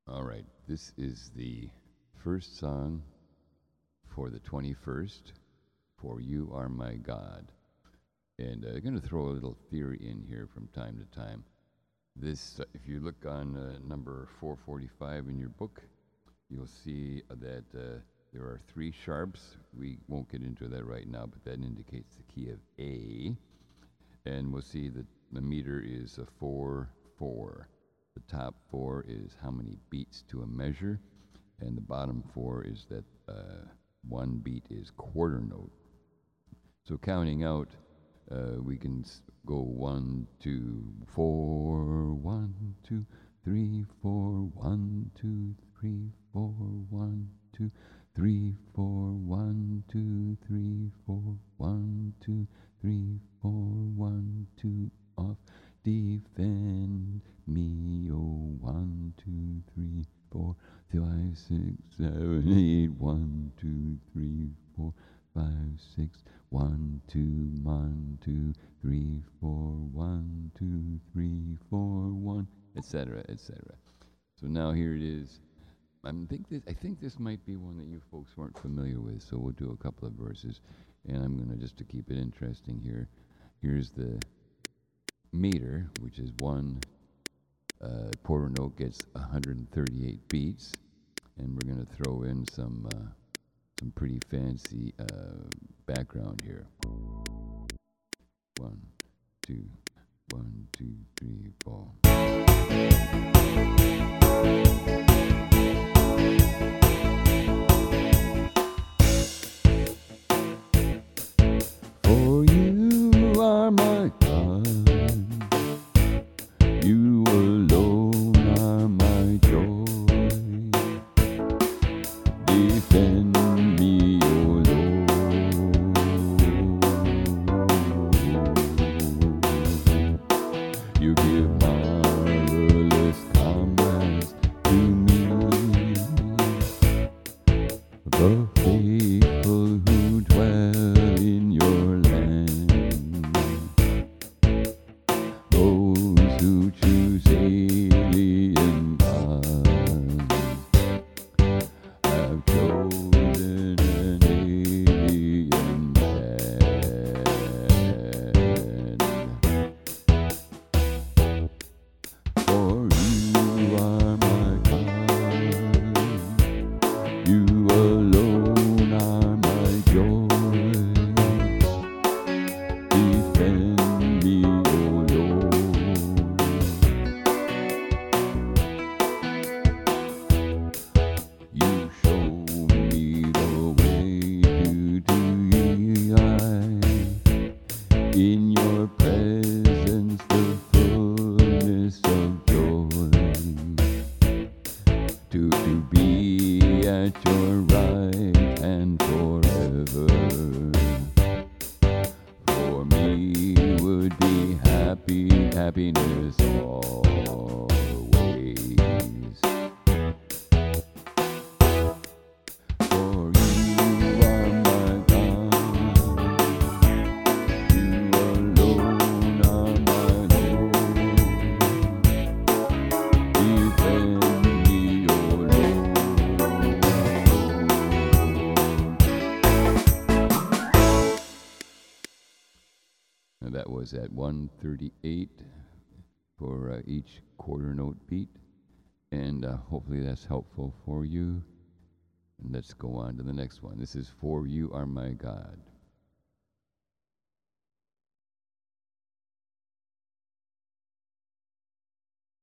All right, this is the first song for the 21st, For You Are My God. And I'm going to throw a little theory in here from time to time. This, if you look on number 445 in your book, you'll see that there are three sharps. We won't get into that right now, but that indicates the key of A. And we'll see that the meter is a 4/4. The top four is how many beats to a measure, and the bottom four is that one beat is quarter note. So counting out, we can go 1, 2, 4, 1, 2, 3, 4, 1, 2, 3, 4, 1, 2, 3, 4, 1, 2, 3, 4, 1, 2, 3, 4, 1, 2, off. Defend me, oh, 1, 2, 3, 4, 5, 6, 7, 8, 1, 2, 3, 4, 5, 6, 1, 2, 1, 2, 3, 4, 1, 2, 3, 4, 1, etc., etc. So now here it is. I think this might be one that you folks weren't familiar with, so we'll do a couple of verses, and I'm going to keep it interesting here. Here's the meter, which is one quarter note gets 138 beats, and we're going to throw in some pretty fancy background here. 1, 2, 1, 2, 3, 4. For you are my God, you alone are my joy. Defend me, O Lord. You give marvelous commands to me. The faithful who dwell in your land, those who choose alien gods, have chosen an alien man. For you are my God, you alone are my joy. Defend me, O Lord. You show me the way to Thee. In your presence the fullness of joy. To be at your right hand forever. For me would be happiness always. For you are my God, you alone are my Lord. Defend me, O Lord. And that was at 138 for each quarter note beat, and hopefully that's helpful for you. And let's go on to the next one. This is For You Are My God.